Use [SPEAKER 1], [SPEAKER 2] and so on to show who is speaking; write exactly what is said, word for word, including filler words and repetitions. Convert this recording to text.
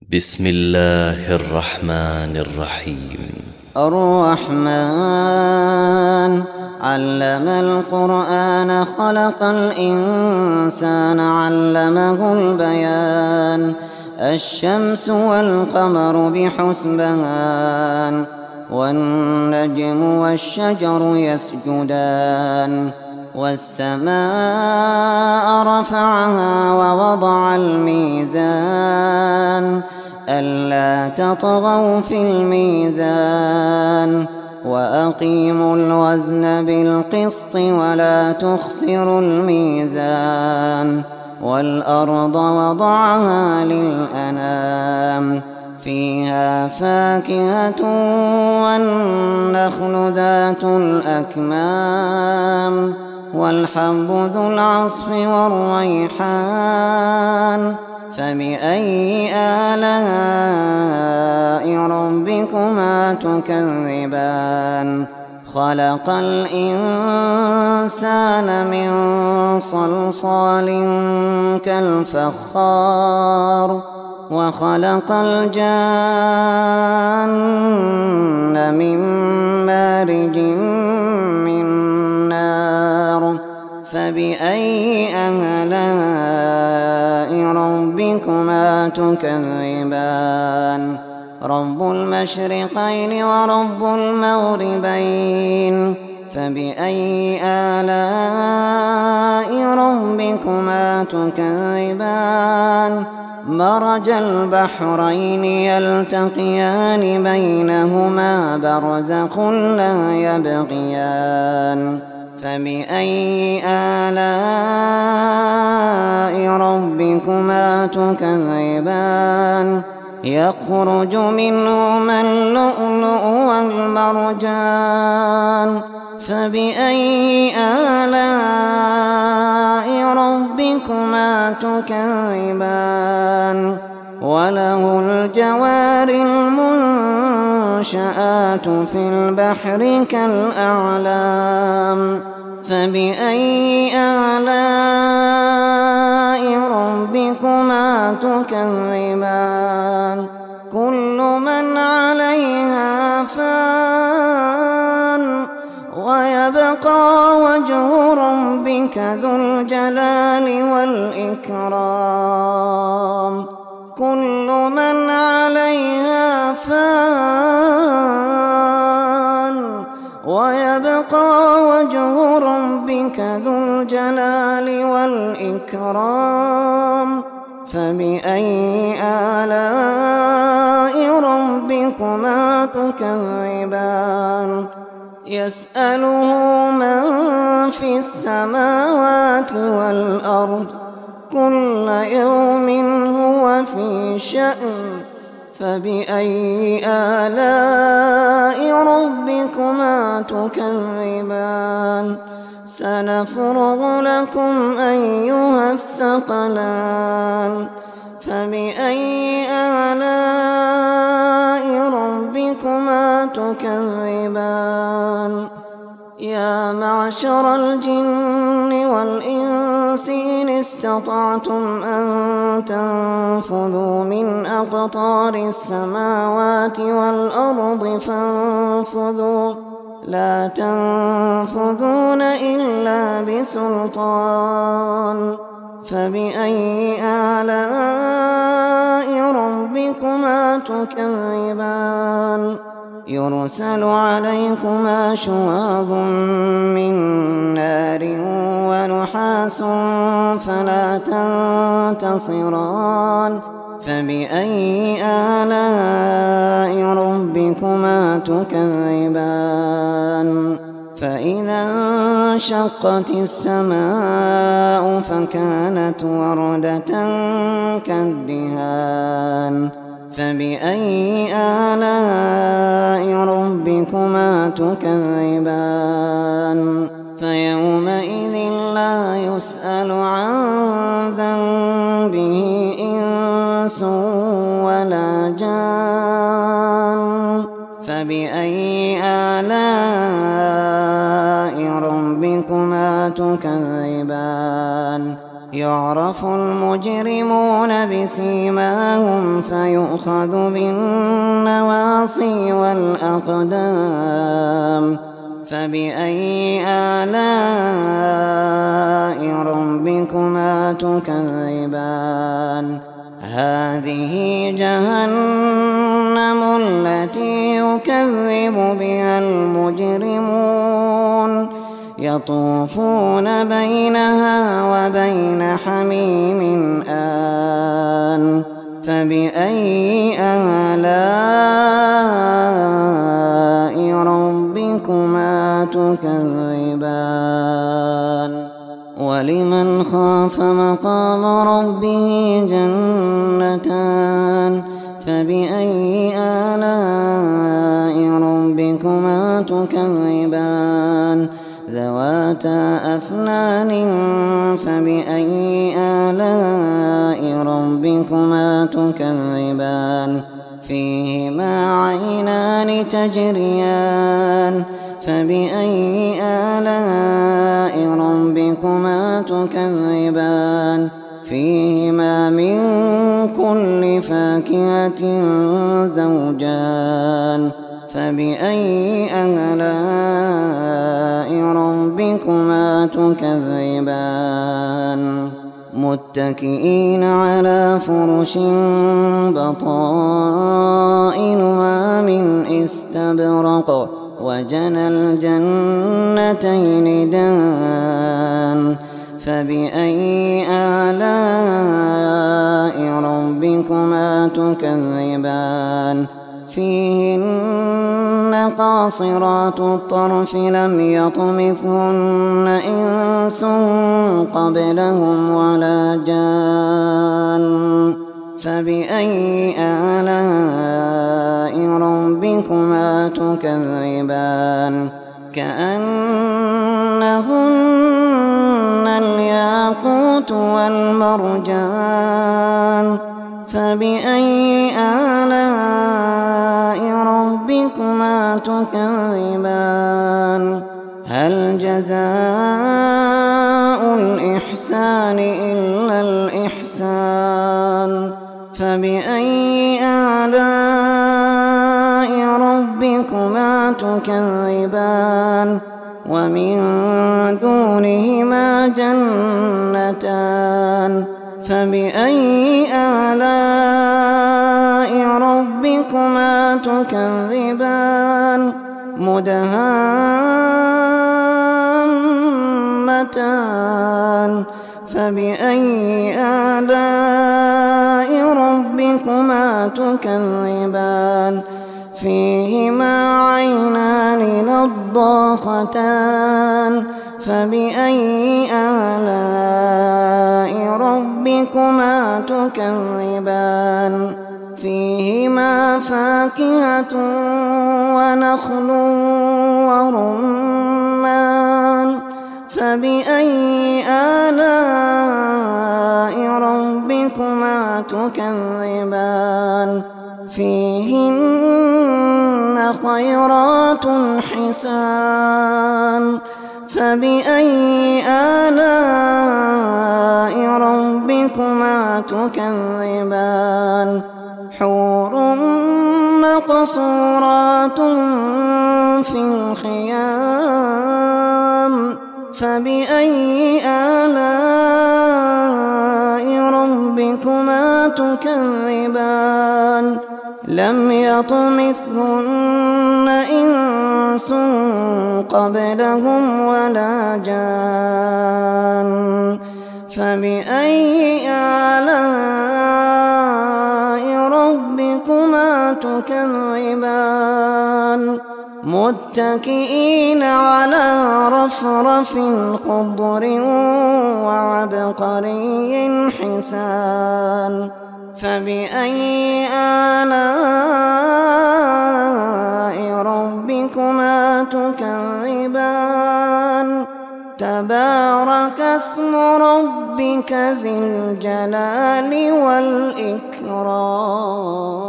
[SPEAKER 1] بسم الله الرحمن الرحيم.
[SPEAKER 2] الرحمن علم القرآن خلق الإنسان علمه البيان. الشمس والقمر بحسبان والنجم والشجر يسجدان. والسماء رفعها ووضع الميزان ألا تطغوا في الميزان وأقيموا الوزن بالقسط ولا تخسروا الميزان. والأرض وضعها للأنام فيها فاكهة والنخل ذات الأكمام والحب ذو العصف والريحان. فبأي آلاء ربكما تكذبان؟ خلق الإنسان من صلصال كالفخار وخلق الجان من مارج من نار. فبأي آلاء ربكما تكذبان؟ رب المشرقين ورب المغربين. فبأي آلاء ربكما تكذبان؟ مرج البحرين يلتقيان بينهما برزخ لا يبغيان. فبأي آلاء ربكما تكذبان؟ يخرج منهما اللؤلؤ والمرجان. فبأي آلاء ربكما تكذبان؟ وله الجوار المنشآت في البحر كالأعلام. فبأي آلاء ربكما تكذبان؟ كل من عليها فان ويبقى وجه ربك ذو الجلال والإكرام. كل من عليها فان ويبقى وجه ربك ذو الجلال والإكرام. فبأي آلاء ربكما تكذبان؟ يسأله من في السماوات والأرض كل يوم هو في شأن. فبأي آلاء ربكما تكذبان؟ سنفرغ لكم أيها الثقلان. فبأي آلاء ربكما تكذبان؟ يا معشر الجن والإنس إن استطعتم أن تنفذوا من أقطار السماوات والأرض فانفذوا لا تنفذون إلا بسلطان. فبأي آلاء ربكما تكذبان؟ يرسل عليكما شواظ من نار ونحاس فلا تنتصران. فبأي آلاء ربكما تكذبان؟ فإذا انشقت السماء فكانت وردة كالدهان. فبأي آلاء ربكما تكذبان؟ فيومئذ لا يسأل عن ذنبه إنس ولا جان. فبأي آلاء ربكما تكذبان؟ يعرف المجرمون بسيماهم فيؤخذ بالنواصي والأقدام فبأي آلاء ربكما تكذبان هذه جهنم التي يكذب بها المجرمون يطوفون بينها وبين حميم آن فبأي آلاء ربكما تكذبان ولمن خاف مقام ربه جنتان فبأي آلاء ربكما تكذبان ذواتا أفنان فبأي آلاء ربكما تكذبان فيهما عينان تجريان فبأي آلاء ربكما تكذبان فيهما من كل فاكهة زوجان فبأي آلاء ربكما تكذبان متكئين على فرش بطائنها من استبرق وجنى الجنتين دان فبأي آلاء ربكما تكذبان فيهن قاصرات الطرف لم يطمثهن إنس قبلهم ولا جان فبأي آلاء ربكما تكذبان كأنهن الياقوت والمرجان فبأي آلاء ربكما تكذبان هل جزاء الإحسان إلا الإحسان فبأي آلاء ربكما تكذبان ومن دونهما جنتان فبأي آلاء ربكما تكذبان مدهامتان فبأي آلاء ربكما تكذبان فيهما عينان نضاختان فبأي آلاء ربكما تكذبان فيهما فاكهة ونخل ورمان فبأي آلاء ربكما تكذبان فيهن خيرات حسان فبأي آلاء ربكما تكذبان حور مقصورات في الخيام فبأي آلاء ربكما تكذبان لم يطمثهن إنس قبلهم ولا جان فبأي آلاء ربكما تكذبان متكئين على رفرف خضر وعبقري حسان فبأي آلاء ربكما تكذبان تبارك اسم ربك ذي الجلال والإكرام.